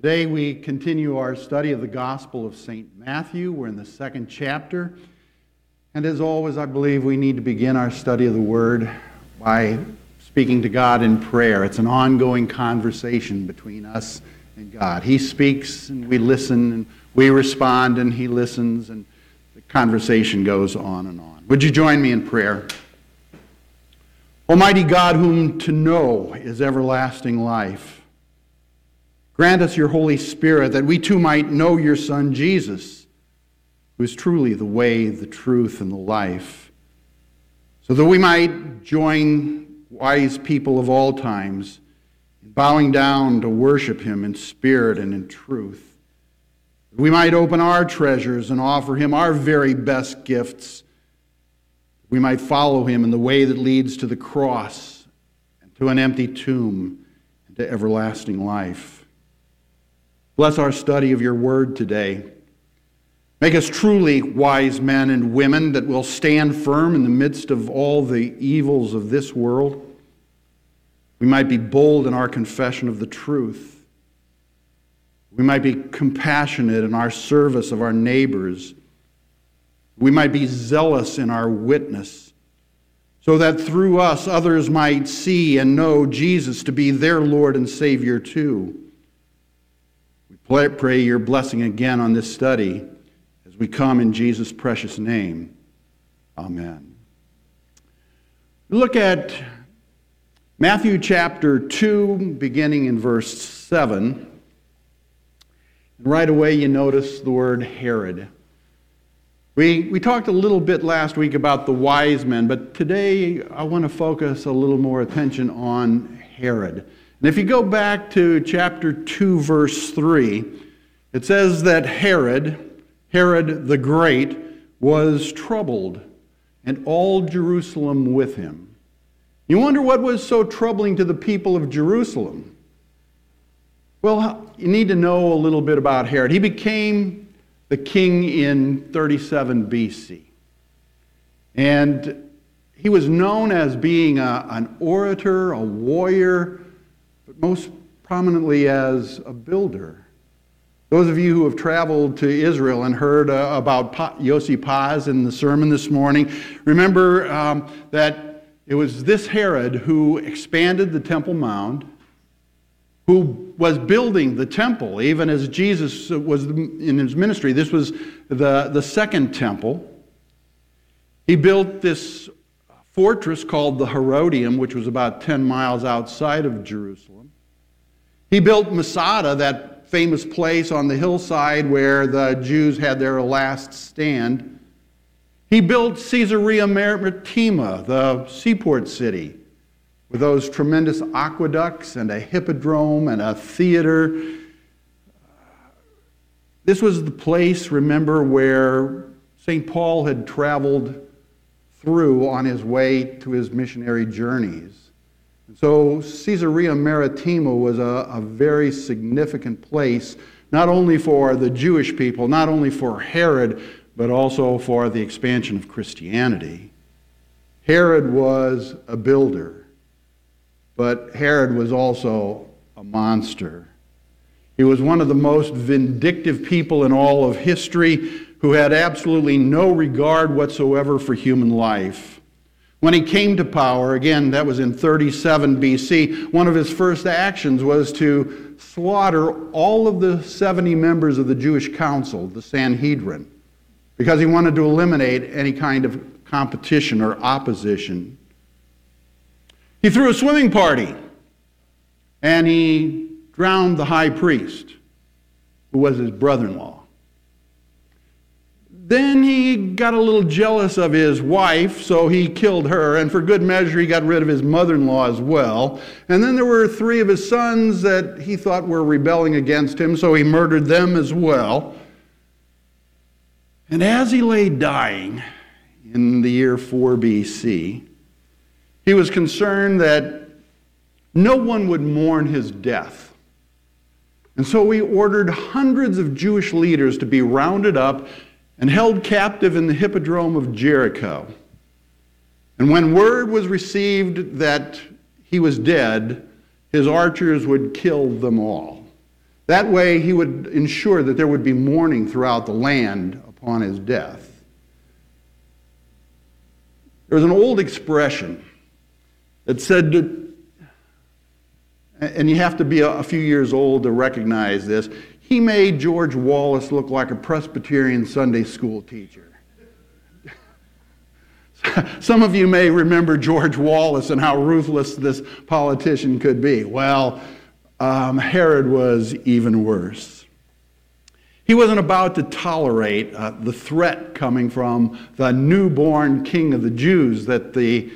Today we continue our study of the Gospel of St. Matthew. We're in the second chapter. And as always, I believe we need to begin our study of the Word by speaking to God in prayer. It's an ongoing conversation between us and God. He speaks and we listen, and we respond and He listens, and the conversation goes on and on. Would you join me in prayer? Almighty God, whom to know is everlasting life, grant us your Holy Spirit that we too might know your Son, Jesus, who is truly the way, the truth, and the life, so that we might join wise people of all times in bowing down to worship him in spirit and in truth. That we might open our treasures and offer him our very best gifts. We might follow him in the way that leads to the cross and to an empty tomb and to everlasting life. Bless our study of your word today. Make us truly wise men and women that will stand firm in the midst of all the evils of this world. We might be bold in our confession of the truth. We might be compassionate in our service of our neighbors. We might be zealous in our witness, so that through us others might see and know Jesus to be their Lord and Savior too. We pray your blessing again on this study as we come in Jesus' precious name. Amen. We look at Matthew chapter 2, beginning in verse 7. And right away you notice the word Herod. We talked a little bit last week about the wise men, but today I want to focus a little more attention on Herod. And if you go back to chapter 2, verse 3, it says that Herod the Great, was troubled, and all Jerusalem with him. You wonder what was so troubling to the people of Jerusalem? Well, you need to know a little bit about Herod. He became the king in 37 BC. And he was known as being an orator, a warrior, but most prominently as a builder. Those of you who have traveled to Israel and heard about Yossi Paz in the sermon this morning, remember that it was this Herod who expanded the Temple Mount, who was building the temple, even as Jesus was in his ministry. This was the second temple. He built this fortress called the Herodium, which was about 10 miles outside of Jerusalem. He built Masada, that famous place on the hillside where the Jews had their last stand. He built Caesarea Maritima, the seaport city, with those tremendous aqueducts and a hippodrome and a theater. This was the place, remember, where St. Paul had traveled through on his way to his missionary journeys. So Caesarea Maritima was a very significant place, not only for the Jewish people, not only for Herod, but also for the expansion of Christianity. Herod was a builder, but Herod was also a monster. He was one of the most vindictive people in all of history, who had absolutely no regard whatsoever for human life. When he came to power, again, that was in 37 BC, one of his first actions was to slaughter all of the 70 members of the Jewish council, the Sanhedrin, because he wanted to eliminate any kind of competition or opposition. He threw a swimming party, and he drowned the high priest, who was his brother-in-law. Then he got a little jealous of his wife, so he killed her, and for good measure he got rid of his mother-in-law as well. And then there were 3 of his sons that he thought were rebelling against him, so he murdered them as well. And as he lay dying in the year 4 BC, he was concerned that no one would mourn his death. And so he ordered hundreds of Jewish leaders to be rounded up and held captive in the hippodrome of Jericho. And when word was received that he was dead, his archers would kill them all. That way he would ensure that there would be mourning throughout the land upon his death. There was an old expression that said, and you have to be a few years old to recognize this, he made George Wallace look like a Presbyterian Sunday school teacher. Some of you may remember George Wallace and how ruthless this politician could be. Well, Herod was even worse. He wasn't about to tolerate the threat coming from the newborn king of the Jews that the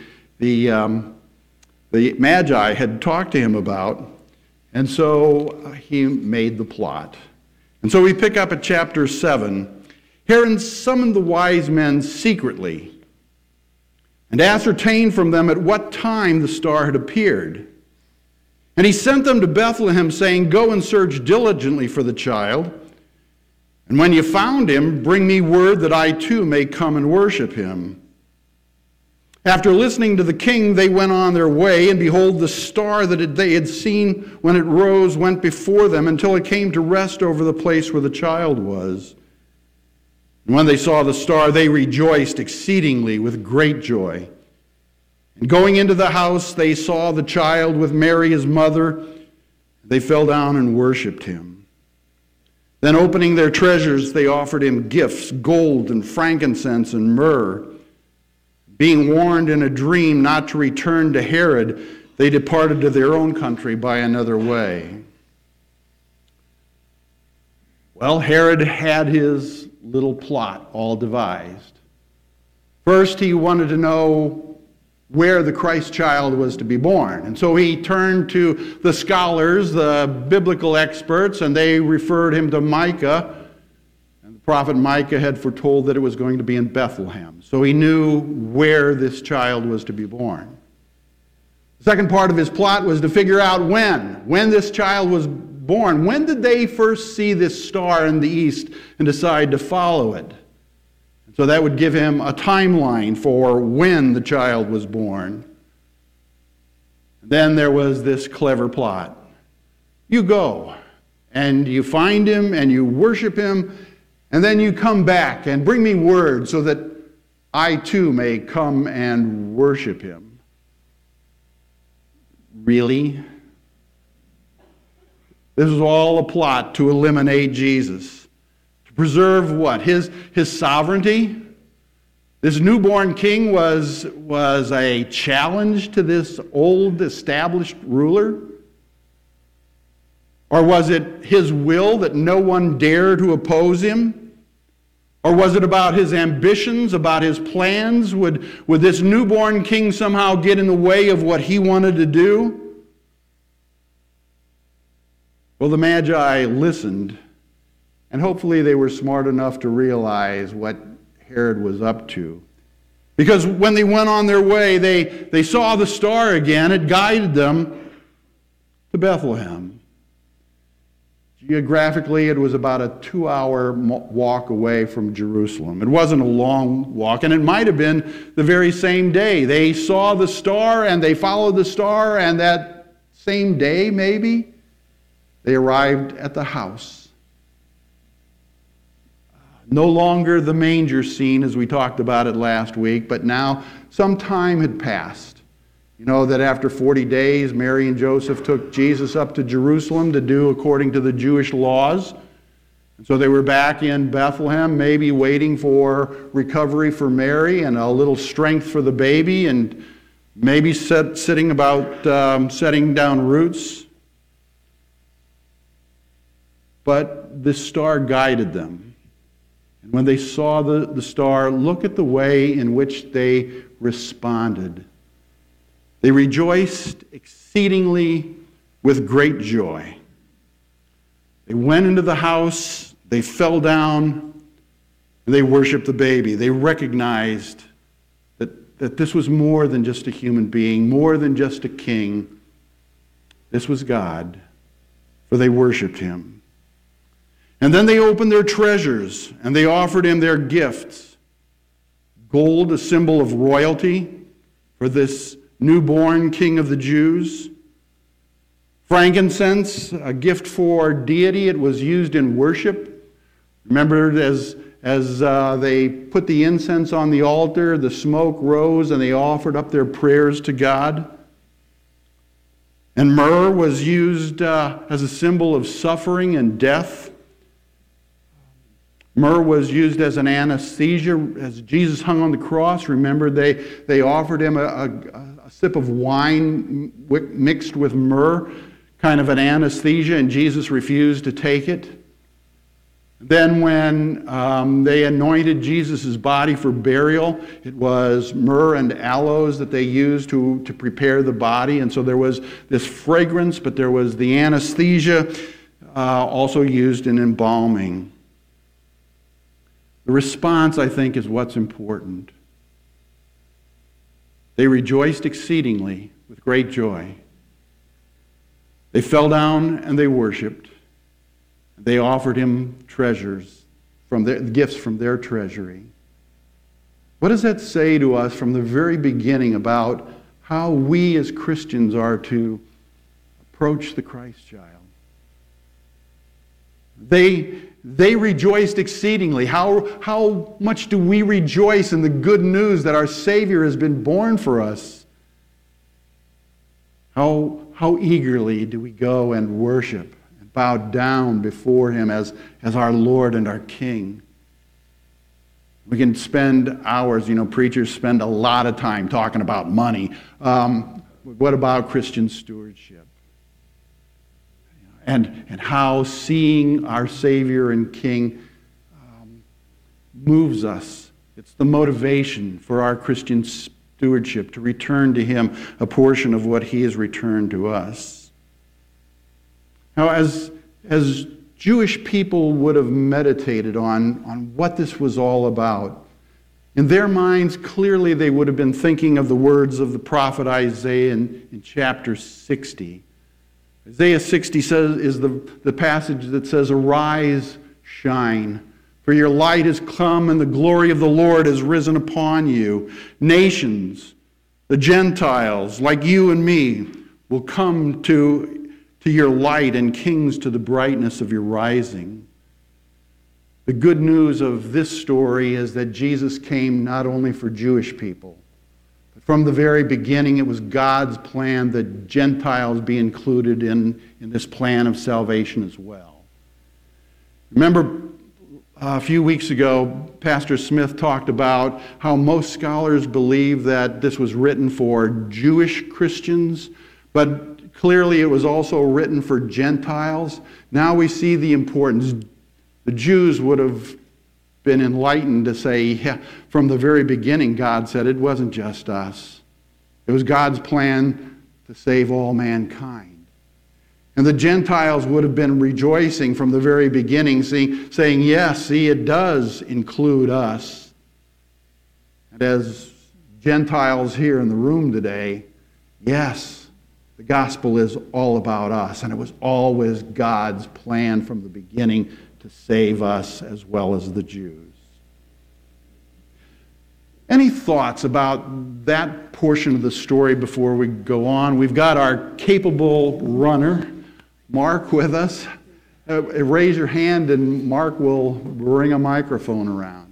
Magi had talked to him about, and so he made the plot. And so we pick up at chapter 7. Herod summoned the wise men secretly and ascertained from them at what time the star had appeared. And he sent them to Bethlehem, saying, "Go and search diligently for the child, and when you found him, bring me word that I too may come and worship him." After listening to the king, they went on their way, and behold, the star that they had seen when it rose went before them until it came to rest over the place where the child was. And when they saw the star, they rejoiced exceedingly with great joy. And going into the house, they saw the child with Mary his mother. They fell down and worshipped him. Then opening their treasures, they offered him gifts, gold and frankincense and myrrh. Being warned in a dream not to return to Herod, they departed to their own country by another way. Well, Herod had his little plot all devised. First, he wanted to know where the Christ child was to be born. And so he turned to the scholars, the biblical experts, and they referred him to Micah. And the prophet Micah had foretold that it was going to be in Bethlehem. So he knew where this child was to be born. The second part of his plot was to figure out when this child was born. When did they first see this star in the east and decide to follow it? So that would give him a timeline for when the child was born. Then there was this clever plot. You go and you find him and you worship him, and then you come back and bring me word so that I too may come and worship him. Really? This was all a plot to eliminate Jesus. To preserve what? His sovereignty? This newborn king was a challenge to this old established ruler? Or was it his will that no one dare to oppose him? Or was it about his ambitions, about his plans? Would this newborn king somehow get in the way of what he wanted to do? Well, the Magi listened, and hopefully they were smart enough to realize what Herod was up to. Because when they went on their way, they saw the star again. It guided them to Bethlehem. Geographically, it was about a 2-hour walk away from Jerusalem. It wasn't a long walk, and it might have been the very same day. They saw the star, and they followed the star, and that same day, maybe, they arrived at the house. No longer the manger scene as we talked about it last week, but now some time had passed. You know that after 40 days, Mary and Joseph took Jesus up to Jerusalem to do according to the Jewish laws. And so they were back in Bethlehem, maybe waiting for recovery for Mary and a little strength for the baby, and maybe setting down roots. But this star guided them. And when they saw the star, look at the way in which they responded. They rejoiced exceedingly with great joy. They went into the house, they fell down, and they worshiped the baby. They recognized that this was more than just a human being, more than just a king. This was God, for they worshiped him. And then they opened their treasures, and they offered him their gifts. Gold, a symbol of royalty for this newborn king of the Jews. Frankincense, a gift for deity, it was used in worship. Remember, as they put the incense on the altar, the smoke rose and they offered up their prayers to God. And myrrh was used as a symbol of suffering and death. Myrrh was used as an anesthesia. As Jesus hung on the cross, remember, they offered him a sip of wine mixed with myrrh, kind of an anesthesia, and Jesus refused to take it. Then when they anointed Jesus' body for burial, it was myrrh and aloes that they used to prepare the body. And so there was this fragrance, but there was the anesthesia also used in embalming. The response, I think, is what's important. They rejoiced exceedingly with great joy. They fell down and they worshiped. They offered him treasures gifts from their treasury. What does that say to us from the very beginning about how we as Christians are to approach the Christ child? They rejoiced exceedingly. How much do we rejoice in the good news that our Savior has been born for us? How eagerly do we go and worship and bow down before him as our Lord and our King? We can spend hours, preachers spend a lot of time talking about money. What about Christian stewardship? And how seeing our Savior and King moves us. It's the motivation for our Christian stewardship, to return to him a portion of what he has returned to us. Now, as Jewish people would have meditated on what this was all about, in their minds, clearly they would have been thinking of the words of the prophet Isaiah in chapter 60. Isaiah 60 is the passage that says, "Arise, shine, for your light has come and the glory of the Lord has risen upon you. Nations, the Gentiles, like you and me, will come to your light, and kings to the brightness of your rising." The good news of this story is that Jesus came not only for Jewish people, but from the very beginning it was God's plan that Gentiles be included in this plan of salvation as well. Remember, a few weeks ago, Pastor Smith talked about how most scholars believe that this was written for Jewish Christians, but clearly it was also written for Gentiles. Now we see the importance. The Jews would have been enlightened to say, yeah, from the very beginning, God said it wasn't just us. It was God's plan to save all mankind. And the Gentiles would have been rejoicing from the very beginning, saying, yes, see, it does include us. And as Gentiles here in the room today, yes, the gospel is all about us, and it was always God's plan from the beginning to save us as well as the Jews. Any thoughts about that portion of the story before we go on? We've got our capable runner, Mark, with us. Raise your hand and Mark will bring a microphone around.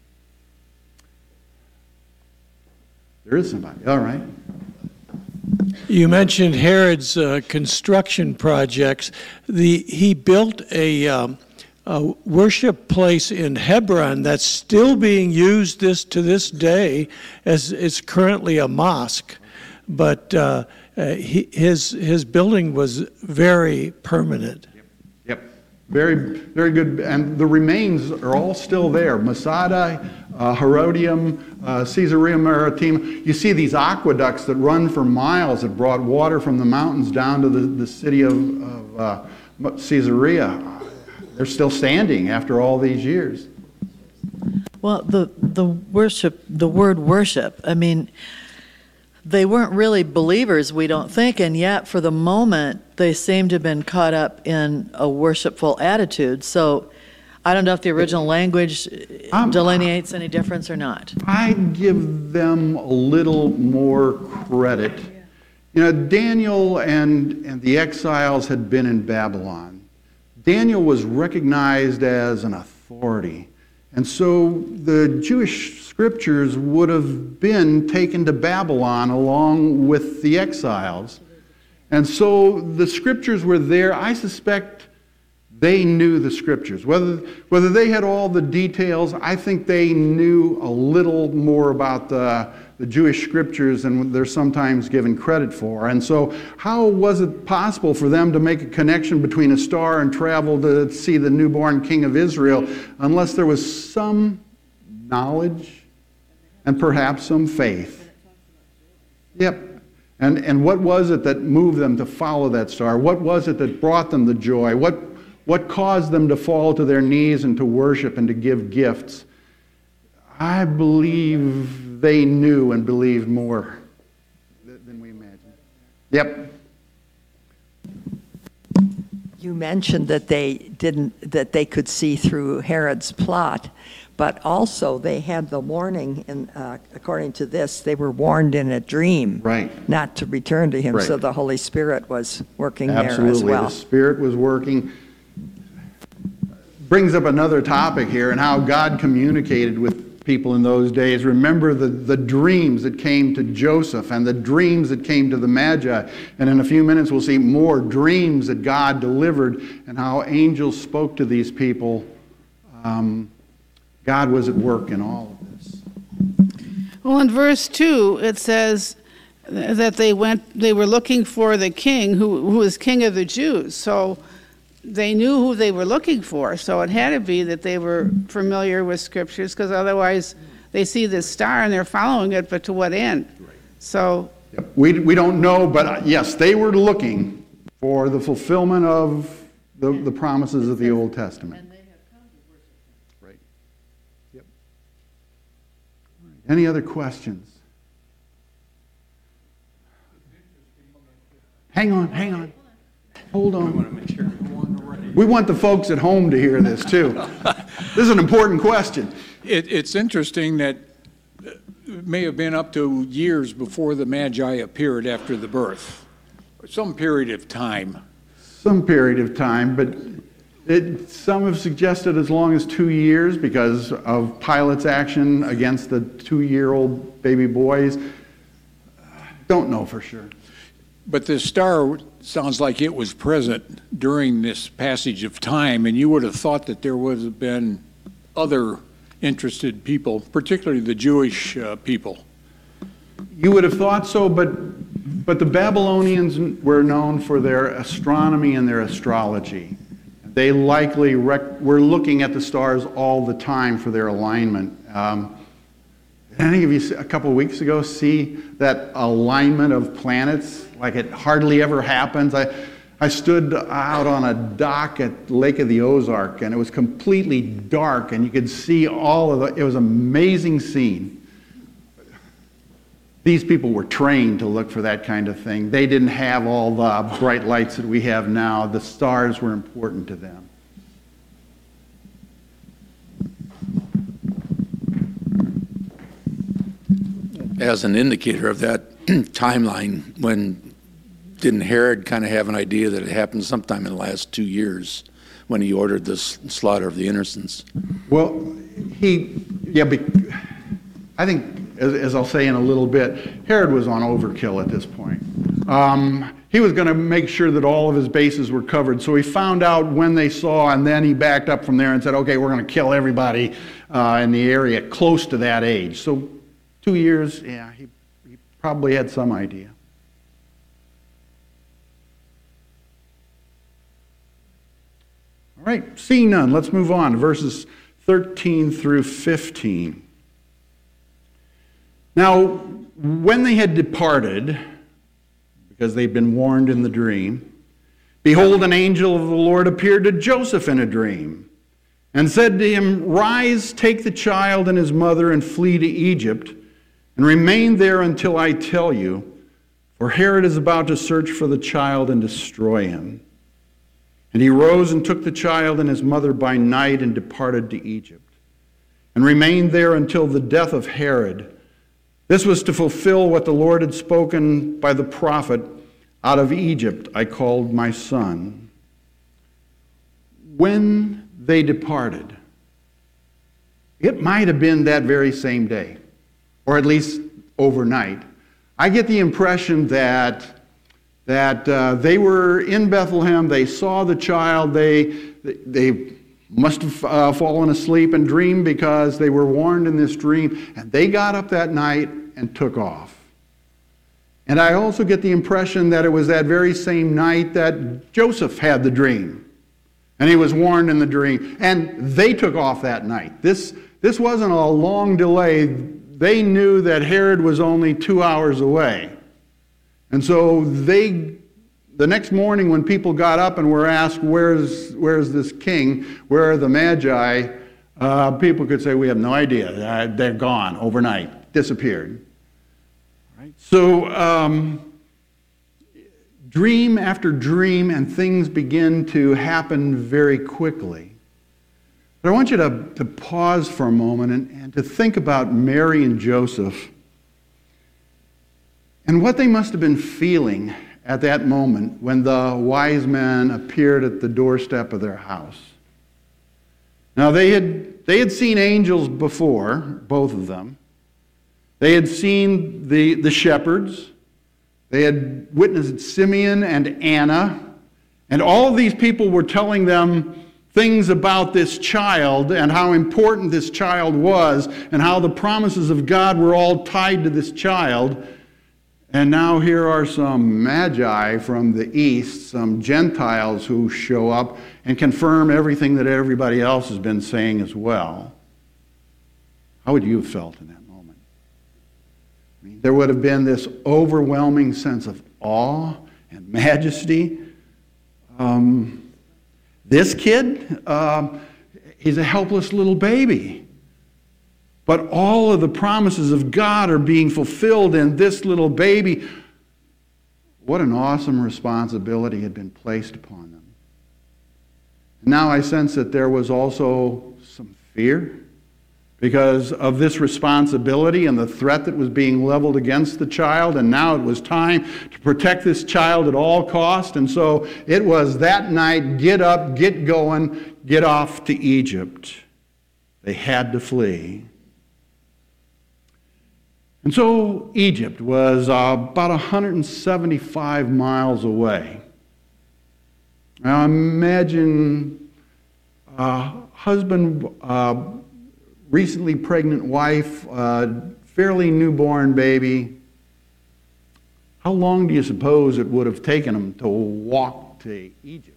There is somebody. All right. You mentioned Herod's construction projects. He built a worship place in Hebron that's still being used to this day, as it's currently a mosque. But his building was very permanent. Yep. Very, very good. And the remains are all still there. Masada, Herodium, Caesarea Maritima. You see these aqueducts that run for miles that brought water from the mountains down to the city of Caesarea. They're still standing after all these years. Well, the word worship, I mean, they weren't really believers, we don't think, and yet for the moment they seem to have been caught up in a worshipful attitude. So I don't know if the original language delineates any difference or not. I give them a little more credit. Daniel and the exiles had been in Babylon. Daniel was recognized as an authority. And so the Jewish scriptures would have been taken to Babylon along with the exiles. And so the scriptures were there. I suspect they knew the scriptures. Whether they had all the details, I think they knew a little more about the Jewish scriptures than they're sometimes given credit for. And so how was it possible for them to make a connection between a star and travel to see the newborn king of Israel unless there was some knowledge and perhaps some faith? Yep. And what was it that moved them to follow that star? What was it that brought them the joy? What caused them to fall to their knees and to worship and to give gifts? I believe they knew and believed more than we imagined. Yep. You mentioned that they could see through Herod's plot, but also they had the warning, and according to this, they were warned in a dream, right, not to return to him. Right. So the Holy Spirit was working Absolutely. there as well. The Spirit was working. Brings up another topic here and how God communicated with people in those days. Remember the dreams that came to Joseph and the dreams that came to the Magi. And in a few minutes we'll see more dreams that God delivered and how angels spoke to these people. God was at work in all of this. Well, in verse 2, it says that they were looking for the king who was king of the Jews. So they knew who they were looking for, so it had to be that they were familiar with scriptures, because otherwise they see this star and they're following it, but to what end? Right. So we don't know, but yes, they were looking for the fulfillment of the promises of the Old Testament. And they have come to worship. Right. Yep. Any other questions? Hang on. Hold on. I want to make sure everyone's ready. We want the folks at home to hear this too. This is an important question. It's interesting that it may have been up to years before the Magi appeared after the birth. Some period of time. Some period of time, but some have suggested as long as 2 years because of Pilate's action against the 2-year-old baby boys. Don't know for sure. But the star sounds like it was present during this passage of time, and you would have thought that there would have been other interested people, particularly the Jewish people. You would have thought so, but the Babylonians were known for their astronomy and their astrology. They likely were looking at the stars all the time for their alignment. Any of you a couple of weeks ago see that alignment of planets like it hardly ever happens? I stood out on a dock at Lake of the Ozark, and it was completely dark, and you could see all of it was an amazing scene. These people were trained to look for that kind of thing. They didn't have all the bright lights that we have now. The stars were important to them. As an indicator of that timeline, didn't Herod kind of have an idea that it happened sometime in the last 2 years when he ordered the slaughter of the innocents? Well, I think, as I'll say in a little bit, Herod was on overkill at this point. He was going to make sure that all of his bases were covered, so he found out when they saw, and then he backed up from there and said, okay, we're going to kill everybody in the area close to that age. So 2 years, yeah, he probably had some idea. All right, seeing none, let's move on to verses 13 through 15. Now, when they had departed, because they'd been warned in the dream, behold, an angel of the Lord appeared to Joseph in a dream, and said to him, rise, take the child and his mother, and flee to Egypt, and remain there until I tell you, for Herod is about to search for the child and destroy him. And he rose and took the child and his mother by night and departed to Egypt, and remained there until the death of Herod, This was to fulfill what the Lord had spoken by the prophet, "Out of Egypt I called my son." When they departed, it might have been that very same day, or at least overnight. I get the impression that they were in Bethlehem, they saw the child, they must have fallen asleep and dreamed because they were warned in this dream, and they got up that night and took off. And I also get the impression that it was that very same night that Joseph had the dream, and he was warned in the dream, and they took off that night. This wasn't a long delay. They knew that Herod was only 2 hours away. And so the next morning when people got up and were asked, where's this king, where are the Magi, people could say, we have no idea. They're gone overnight, disappeared. Right? So dream after dream, and things begin to happen very quickly. But I want you to pause for a moment and to think about Mary and Joseph and what they must have been feeling at that moment when the wise men appeared at the doorstep of their house. Now, they had seen angels before, both of them. They had seen the shepherds. They had witnessed Simeon and Anna. And all of these people were telling them things about this child and how important this child was and how the promises of God were all tied to this child. And now here are some magi from the east, some Gentiles who show up and confirm everything that everybody else has been saying as well. How would you have felt in that moment? I mean, there would have been this overwhelming sense of awe and majesty. This kid, he's a helpless little baby. But all of the promises of God are being fulfilled in this little baby. What an awesome responsibility had been placed upon them. Now I sense that there was also some fear because of this responsibility and the threat that was being leveled against the child, and now it was time to protect this child at all cost. And so it was that night, get up, get going, get off to Egypt. They had to flee. And so Egypt was about 175 miles away. Now imagine a husband, recently pregnant wife, fairly newborn baby. How long do you suppose it would have taken them to walk to Egypt?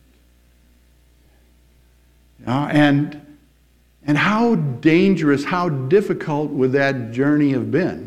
And how dangerous, how difficult would that journey have been?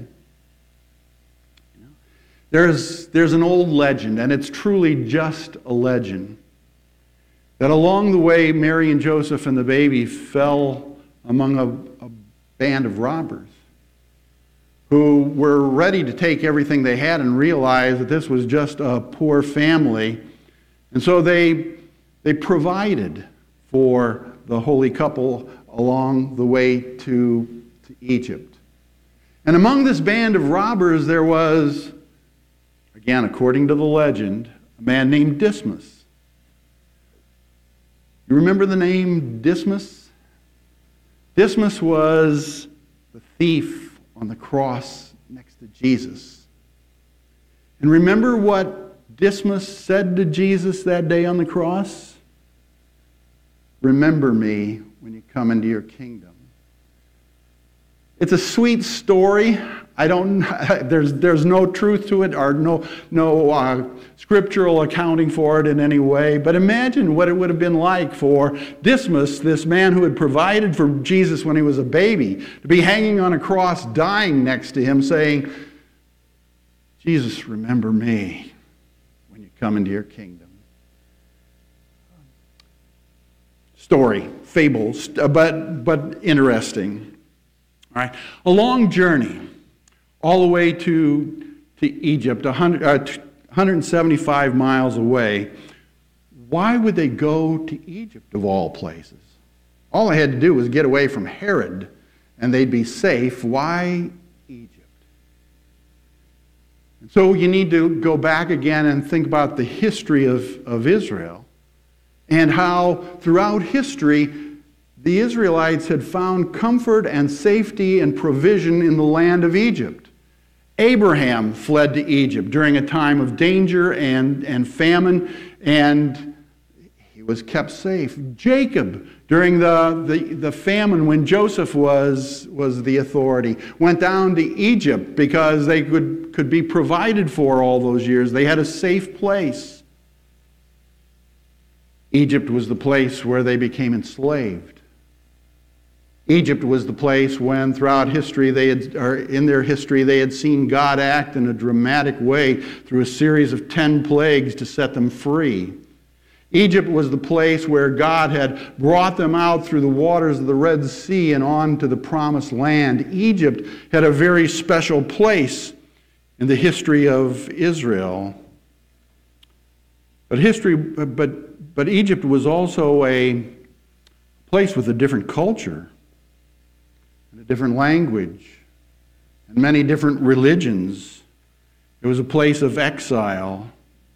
There's an old legend, and it's truly just a legend, that along the way, Mary and Joseph and the baby fell among a band of robbers who were ready to take everything they had and realized that this was just a poor family. And so they provided for the holy couple along the way to Egypt. And among this band of robbers, there was, again, according to the legend, a man named Dismas. You remember the name Dismas? Dismas was the thief on the cross next to Jesus. And remember what Dismas said to Jesus that day on the cross? Remember me when you come into your kingdom. It's a sweet story. There's no truth to it or no scriptural accounting for it in any way. But imagine what it would have been like for Dismas, this man who had provided for Jesus when he was a baby, to be hanging on a cross, dying next to him, saying, Jesus, remember me when you come into your kingdom. Story, fable, but interesting. All right, a long journey, all the way to Egypt, 175 miles away. Why would they go to Egypt of all places? All they had to do was get away from Herod, and they'd be safe. Why Egypt? So you need to go back again and think about the history of Israel and how throughout history the Israelites had found comfort and safety and provision in the land of Egypt. Abraham fled to Egypt during a time of danger and famine, and he was kept safe. Jacob, during the famine when Joseph was the authority, went down to Egypt because they could be provided for all those years. They had a safe place. Egypt was the place where they became enslaved. Egypt was the place when throughout history in their history they had seen God act in a dramatic way through a series of 10 plagues to set them free. Egypt was the place where God had brought them out through the waters of the Red Sea and on to the Promised Land. Egypt had a very special place in the history of Israel. But Egypt was also a place with a different culture, and a different language, and many different religions. It was a place of exile.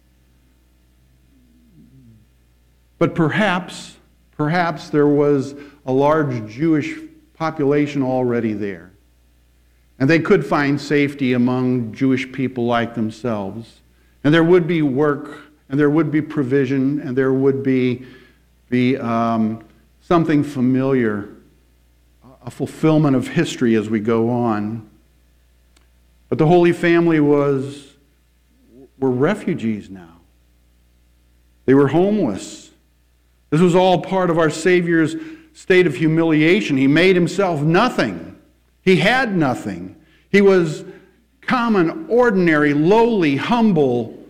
But perhaps there was a large Jewish population already there. And they could find safety among Jewish people like themselves. And there would be work, and there would be provision, and there would be something familiar, a fulfillment of history as we go on. But the Holy Family were refugees now. They were homeless. This was all part of our Savior's state of humiliation. He made himself nothing. He had nothing. He was common, ordinary, lowly, humble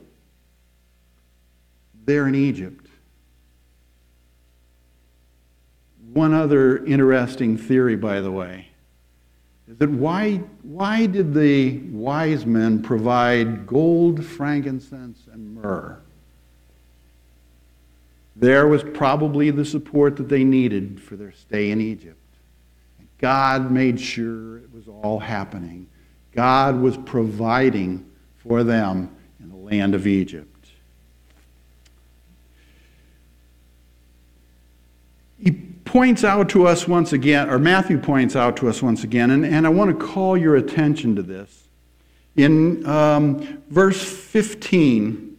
there in Egypt. One other interesting theory, by the way, is that why did the wise men provide gold, frankincense, and myrrh? There was probably the support that they needed for their stay in Egypt. God made sure it was all happening. God was providing for them in the land of Egypt. He points out to us once again, or Matthew points out to us once again, and I want to call your attention to this. In verse 15,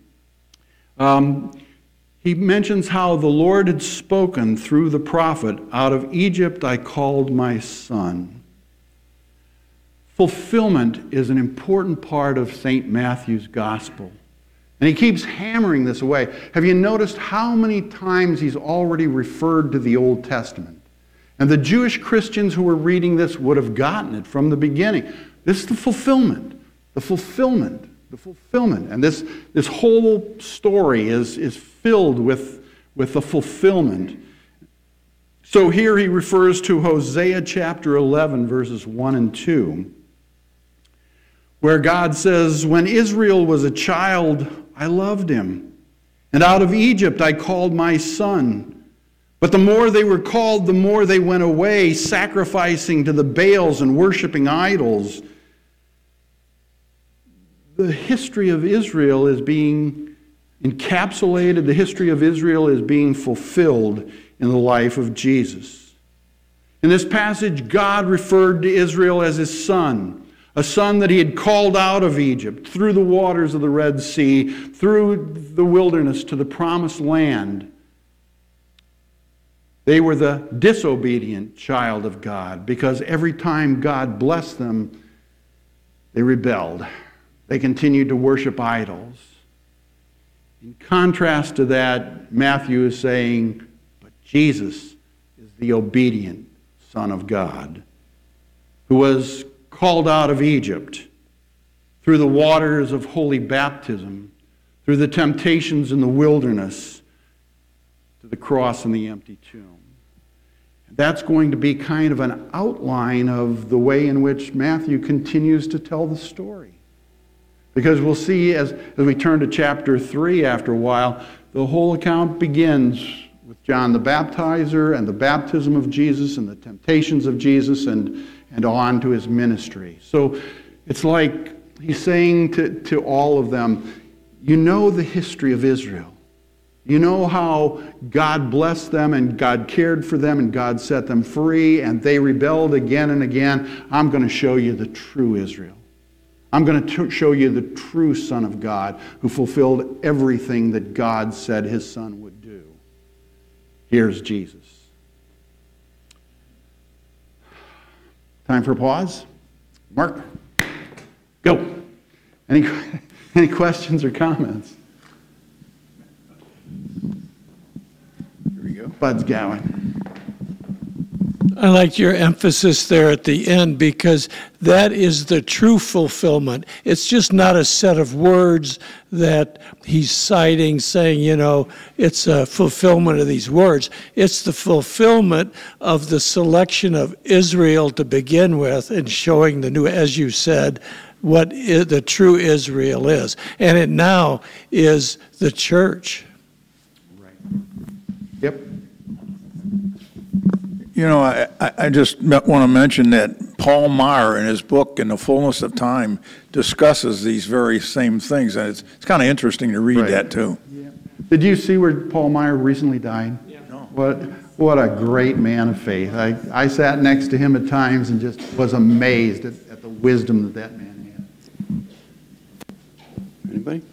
he mentions how the Lord had spoken through the prophet, "Out of Egypt I called my son." Fulfillment is an important part of St. Matthew's gospel. And he keeps hammering this away. Have you noticed how many times he's already referred to the Old Testament? And the Jewish Christians who were reading this would have gotten it from the beginning. This is the fulfillment. The fulfillment. The fulfillment. And this whole story is filled with the fulfillment. So here he refers to Hosea chapter 11, verses 1 and 2, where God says, "When Israel was a child, I loved him, and out of Egypt I called my son. But the more they were called, the more they went away, sacrificing to the Baals and worshiping idols." The history of Israel is being encapsulated, the history of Israel is being fulfilled in the life of Jesus. In this passage, God referred to Israel as his son, a son that he had called out of Egypt, through the waters of the Red Sea, through the wilderness to the Promised Land. They were the disobedient child of God, because every time God blessed them, they rebelled. They continued to worship idols. In contrast to that, Matthew is saying, but Jesus is the obedient Son of God, who was called out of Egypt through the waters of holy baptism, through the temptations in the wilderness, to the cross and the empty tomb. That's going to be kind of an outline of the way in which Matthew continues to tell the story. Because we'll see as we turn to chapter 3 after a while, the whole account begins with John the Baptizer and the baptism of Jesus and the temptations of Jesus and on to his ministry. So it's like he's saying to all of them, you know the history of Israel. You know how God blessed them and God cared for them and God set them free and they rebelled again and again. I'm going to show you the true Israel. I'm going to show you the true Son of God who fulfilled everything that God said his Son would do. Here's Jesus. Time for a pause. Mark, go. Any questions or comments? Here we go. Bud's going. I liked your emphasis there at the end because that is the true fulfillment. It's just not a set of words that he's citing, saying, you know, it's a fulfillment of these words. It's the fulfillment of the selection of Israel to begin with and showing the new, as you said, what the true Israel is. And it now is the church. Right. Yep. You know, I just want to mention that Paul Maier in his book, In the Fullness of Time, discusses these very same things. And it's kind of interesting to read that, too. Yeah. Did you see where Paul Maier recently died? Yeah. No. What a great man of faith. I sat next to him at times and just was amazed at the wisdom that man had. Anybody?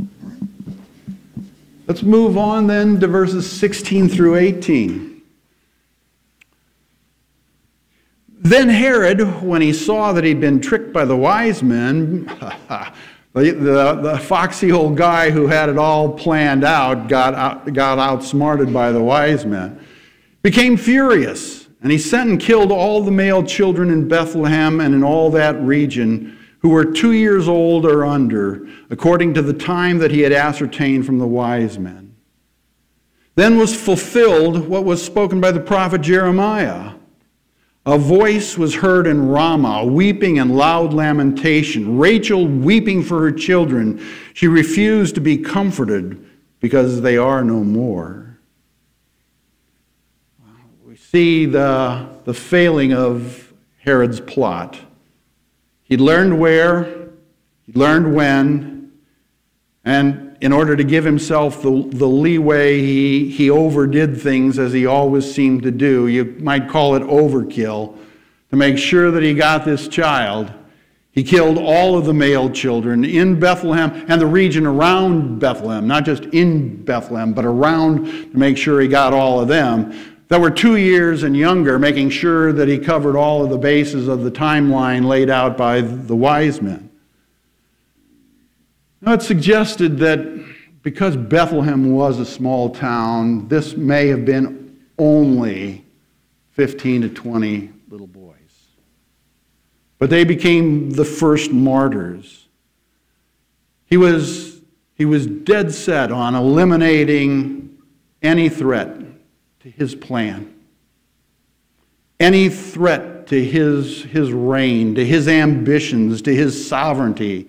Let's move on then to verses 16 through 18. Then Herod, when he saw that he'd been tricked by the wise men, the foxy old guy who had it all planned out, got outsmarted by the wise men, became furious, and he sent and killed all the male children in Bethlehem and in all that region who were 2 years old or under, according to the time that he had ascertained from the wise men. Then was fulfilled what was spoken by the prophet Jeremiah. A voice was heard in Ramah, weeping and loud lamentation, Rachel weeping for her children. She refused to be comforted because they are no more. We see the failing of Herod's plot. He'd learned where, he'd learned when, and in order to give himself the leeway, he overdid things as he always seemed to do. You might call it overkill. To make sure that he got this child, he killed all of the male children in Bethlehem and the region around Bethlehem, not just in Bethlehem, but around, to make sure he got all of them that were 2 years and younger, making sure that he covered all of the bases of the timeline laid out by the wise men. Now, it's suggested that because Bethlehem was a small town, this may have been only 15 to 20 little boys. But they became the first martyrs. He was dead set on eliminating any threat to his plan, any threat to his reign, to his ambitions, to his sovereignty.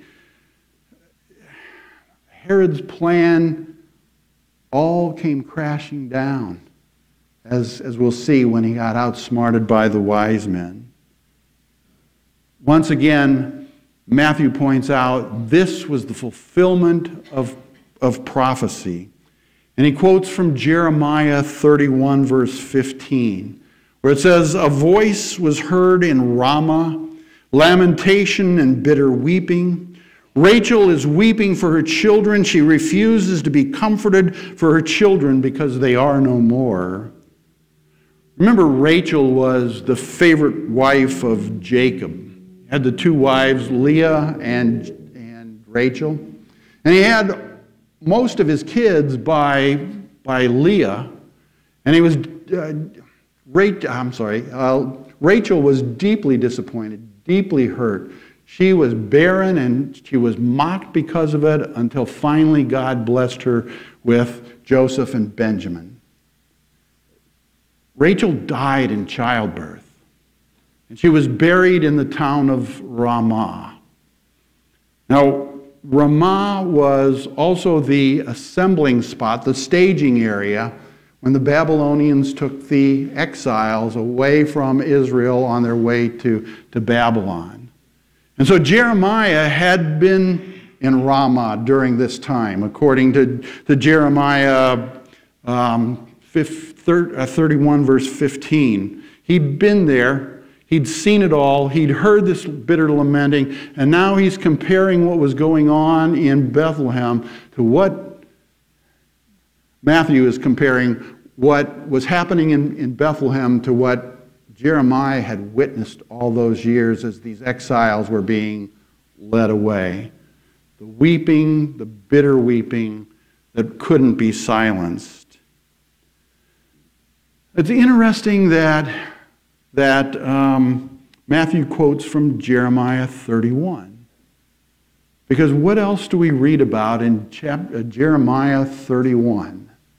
Herod's plan all came crashing down, as we'll see when he got outsmarted by the wise men. Once again, Matthew points out this was the fulfillment of prophecy. And he quotes from Jeremiah 31, verse 15, where it says, "A voice was heard in Ramah, lamentation and bitter weeping. Rachel is weeping for her children. She refuses to be comforted for her children because they are no more." Remember, Rachel was the favorite wife of Jacob. He had the two wives, Leah and Rachel. And he had most of his kids by Leah. And he was Rachel was deeply disappointed, deeply hurt. She was barren and she was mocked because of it until finally God blessed her with Joseph and Benjamin. Rachel died in childbirth, and she was buried in the town of Ramah. Now, Ramah was also the assembling spot, the staging area, when the Babylonians took the exiles away from Israel on their way to Babylon. And so Jeremiah had been in Ramah during this time, according to Jeremiah 31, verse 15. He'd been there. He'd seen it all. He'd heard this bitter lamenting. And now he's comparing what was going on in Bethlehem to what Matthew is comparing what was happening in Bethlehem to what Jeremiah had witnessed all those years as these exiles were being led away. The weeping, the bitter weeping that couldn't be silenced. It's interesting that Matthew quotes from Jeremiah 31. Because what else do we read about in Jeremiah 31?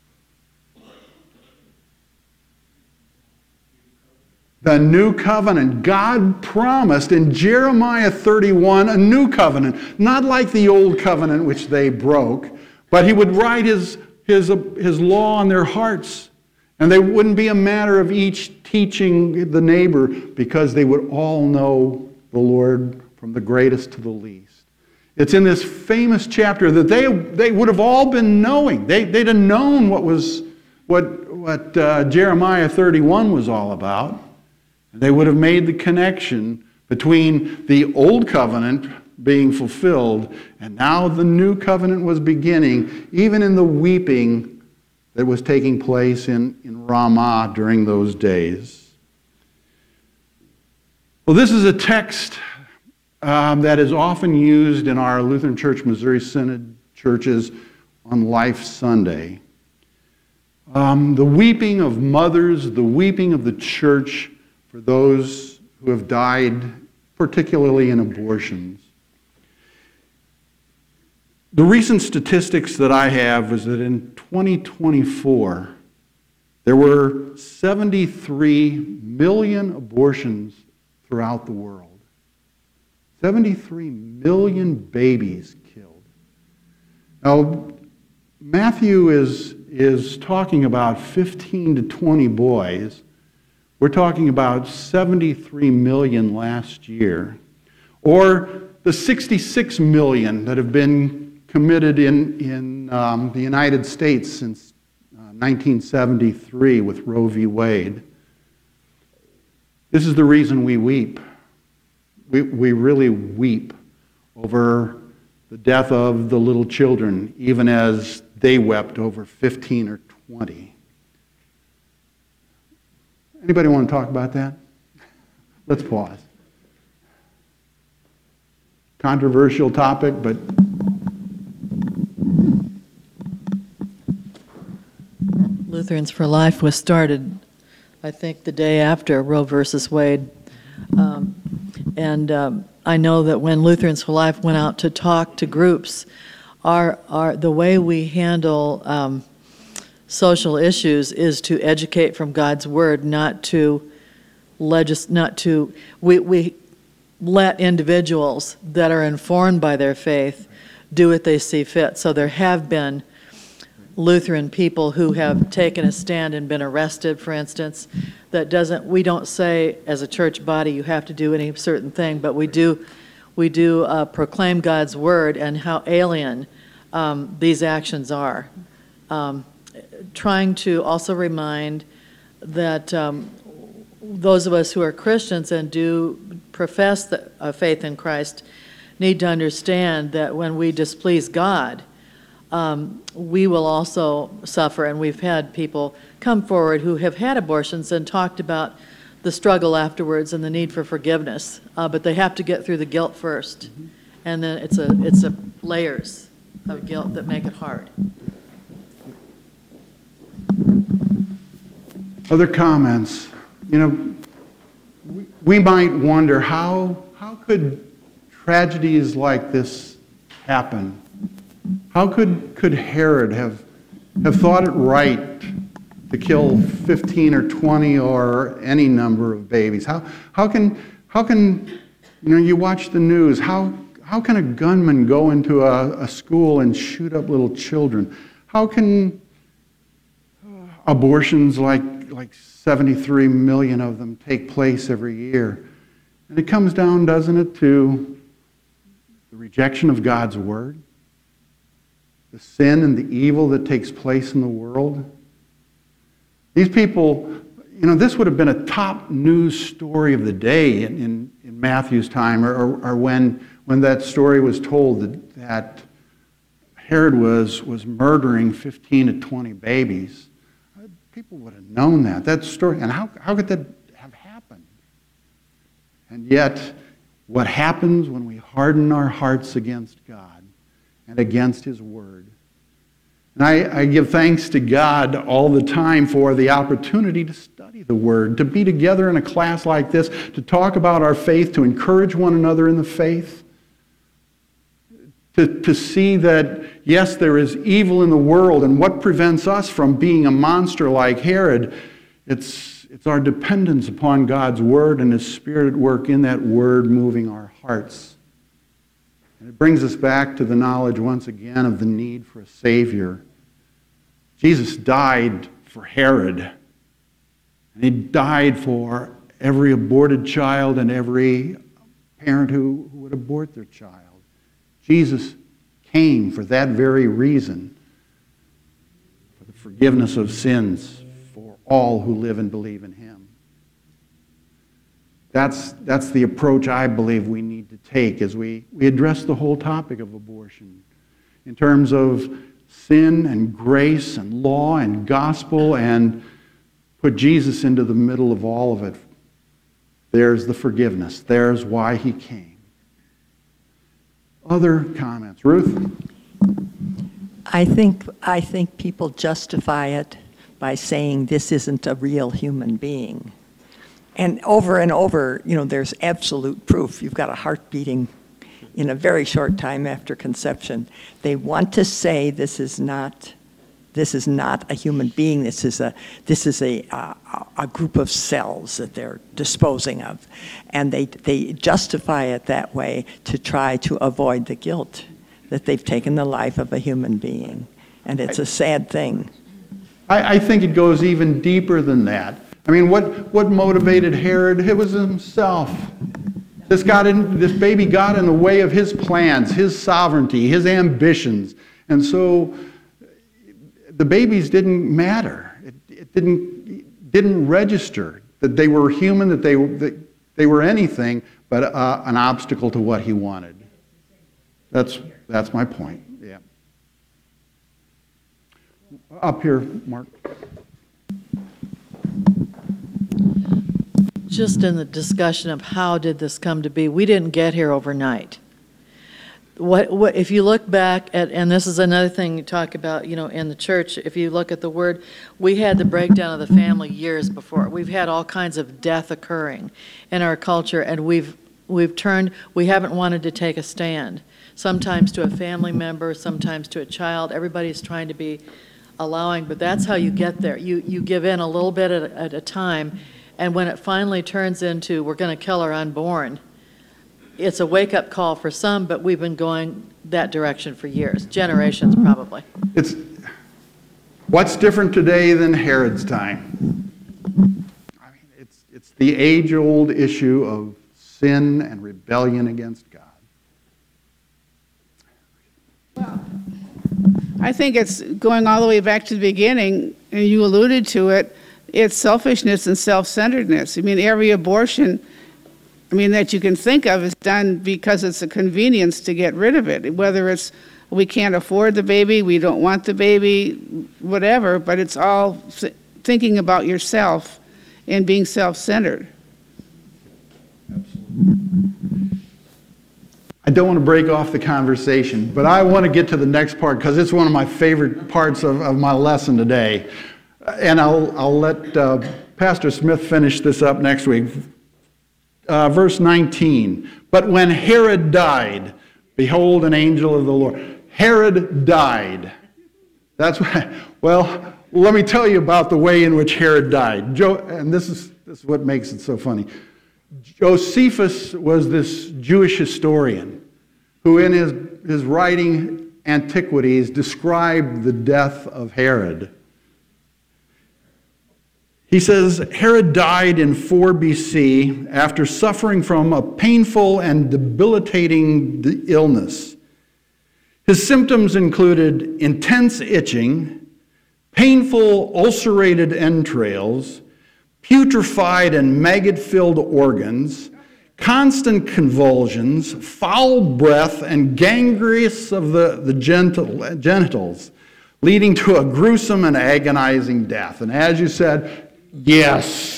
The new covenant. God promised in Jeremiah 31 a new covenant. Not like the old covenant which they broke, but he would write his law on their hearts. And they wouldn't be a matter of each teaching the neighbor, because they would all know the Lord from the greatest to the least. It's in this famous chapter that they would have all been knowing. They'd have known what Jeremiah 31 was all about. They would have made the connection between the old covenant being fulfilled and now the new covenant was beginning, even in the weeping that was taking place in Ramah during those days. Well, this is a text that is often used in our Lutheran Church Missouri Synod churches on Life Sunday. The weeping of mothers, the weeping of the church for those who have died, particularly in abortions. The recent statistics that I have is that in 2024, there were 73 million abortions throughout the world. 73 million babies killed. Now, Matthew is talking about 15 to 20 boys. We're talking about 73 million last year, or the 66 million that have been committed in the United States since 1973 with Roe v. Wade. This is the reason we weep. We really weep over the death of the little children, even as they wept over 15 or 20. Anybody want to talk about that? Let's pause. Controversial topic, but Lutherans for Life was started, I think, the day after Roe versus Wade. I know that when Lutherans for Life went out to talk to groups, the way we handle social issues is to educate from God's Word, we let individuals that are informed by their faith do what they see fit. So there have been Lutheran people who have taken a stand and been arrested, for instance. We don't say as a church body you have to do any certain thing, but we do proclaim God's Word and how alien these actions are. Trying to also remind that those of us who are Christians and do profess a faith in Christ need to understand that when we displease God, we will also suffer. And we've had people come forward who have had abortions and talked about the struggle afterwards and the need for forgiveness. But they have to get through the guilt first. Mm-hmm. And then it's a layers of guilt that make it hard. Other comments? We might wonder how could tragedies like this happen? How could Herod have thought it right to kill 15 or 20 or any number of babies? How can you watch the news? How can a gunman go into a school and shoot up little children? How can abortions like 73 million of them take place every year? And it comes down, doesn't it, to the rejection of God's word, the sin and the evil that takes place in the world. These people, this would have been a top news story of the day in Matthew's time, or when that story was told that Herod was murdering 15 to 20 babies. People would have known that story. And how could that have happened? And yet, what happens when we harden our hearts against God and against His Word? And I give thanks to God all the time for the opportunity to study the Word, to be together in a class like this, to talk about our faith, to encourage one another in the faith, to see that, yes, there is evil in the world, and what prevents us from being a monster like Herod? It's our dependence upon God's Word and His Spirit at work in that Word moving our hearts. And it brings us back to the knowledge once again of the need for a Savior. Jesus died for Herod, and He died for every aborted child and every parent who would abort their child. Jesus came for that very reason, for the forgiveness of sins for all who live and believe in Him. That's the approach I believe we need to take as we address the whole topic of abortion in terms of sin and grace and law and gospel, and put Jesus into the middle of all of it. There's the forgiveness. There's why He came. Other comments? Ruth? I think people justify it by saying this isn't a real human being. And over, there's absolute proof. You've got a heart beating in a very short time after conception. They want to say this is not a human being. This is a group of cells that they're disposing of, and they justify it that way to try to avoid the guilt that they've taken the life of a human being, and it's a sad thing. I think it goes even deeper than that. I mean, what motivated Herod? It was himself. This baby got in the way of his plans, his sovereignty, his ambitions, and so the babies didn't matter. It didn't register that they were human, that they were anything but an obstacle to what he wanted. That's my point. Yeah. Up here, Mark. Just in the discussion of how did this come to be, we didn't get here overnight. What if you look back at, and this is another thing you talk about, in the church, if you look at the Word, we had the breakdown of the family years before. We've had all kinds of death occurring in our culture, and we haven't wanted to take a stand. Sometimes to a family member, sometimes to a child. Everybody's trying to be allowing, but that's how you get there. You give in a little bit at a time, and when it finally turns into we're going to kill our unborn, it's a wake-up call for some, but we've been going that direction for years, generations probably. What's different today than Herod's time? I mean, it's the age-old issue of sin and rebellion against God. Well, I think it's going all the way back to the beginning, and you alluded to it. It's selfishness and self-centeredness. I mean, every abortion that you can think of is done because it's a convenience to get rid of it. Whether it's we can't afford the baby, we don't want the baby, whatever, but it's all thinking about yourself and being self-centered. I don't want to break off the conversation, but I want to get to the next part because it's one of my favorite parts of my lesson today. And I'll let Pastor Smith finish this up next week. Verse 19, but when Herod died, behold, an angel of the Lord. Herod died. That's why, well, let me tell you about the way in which Herod died. And this is what makes it so funny. Josephus was this Jewish historian who in his writing Antiquities described the death of Herod. He says, Herod died in 4 BC after suffering from a painful and debilitating illness. His symptoms included intense itching, painful ulcerated entrails, putrefied and maggot-filled organs, constant convulsions, foul breath, and gangrene of the genitals, leading to a gruesome and agonizing death. And as you said, yes.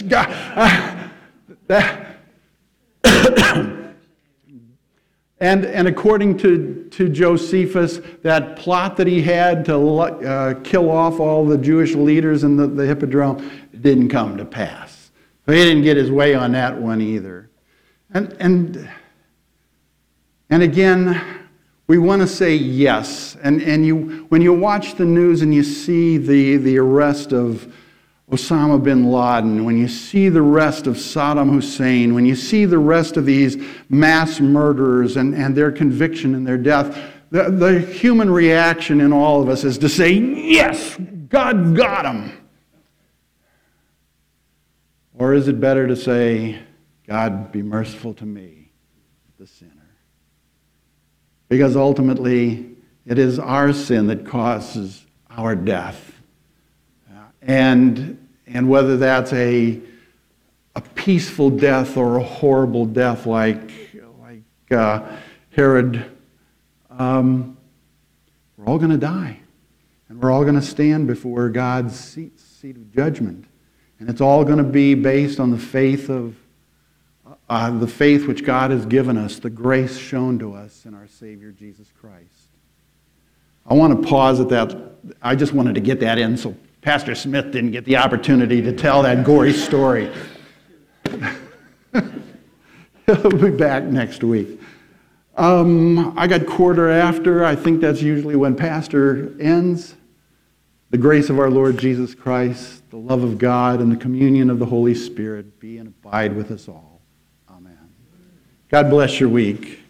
And according to Josephus, that plot that he had to kill off all the Jewish leaders in the Hippodrome didn't come to pass. So he didn't get his way on that one either. And again, we want to say yes. And when you watch the news and you see the arrest of Osama bin Laden, when you see the rest of Saddam Hussein, when you see the rest of these mass murderers and their conviction and their death, the human reaction in all of us is to say, yes, God got him. Or is it better to say, God, be merciful to me, the sinner? Because ultimately, it is our sin that causes our death. And whether that's a peaceful death or a horrible death like Herod, we're all going to die. And we're all going to stand before God's seat of judgment. And it's all going to be based on the faith which God has given us, the grace shown to us in our Savior Jesus Christ. I want to pause at that. I just wanted to get that in so Pastor Smith didn't get the opportunity to tell that gory story. He'll be back next week. I got quarter after. I think that's usually when Pastor ends. The grace of our Lord Jesus Christ, the love of God, and the communion of the Holy Spirit be and abide with us all. Amen. God bless your week.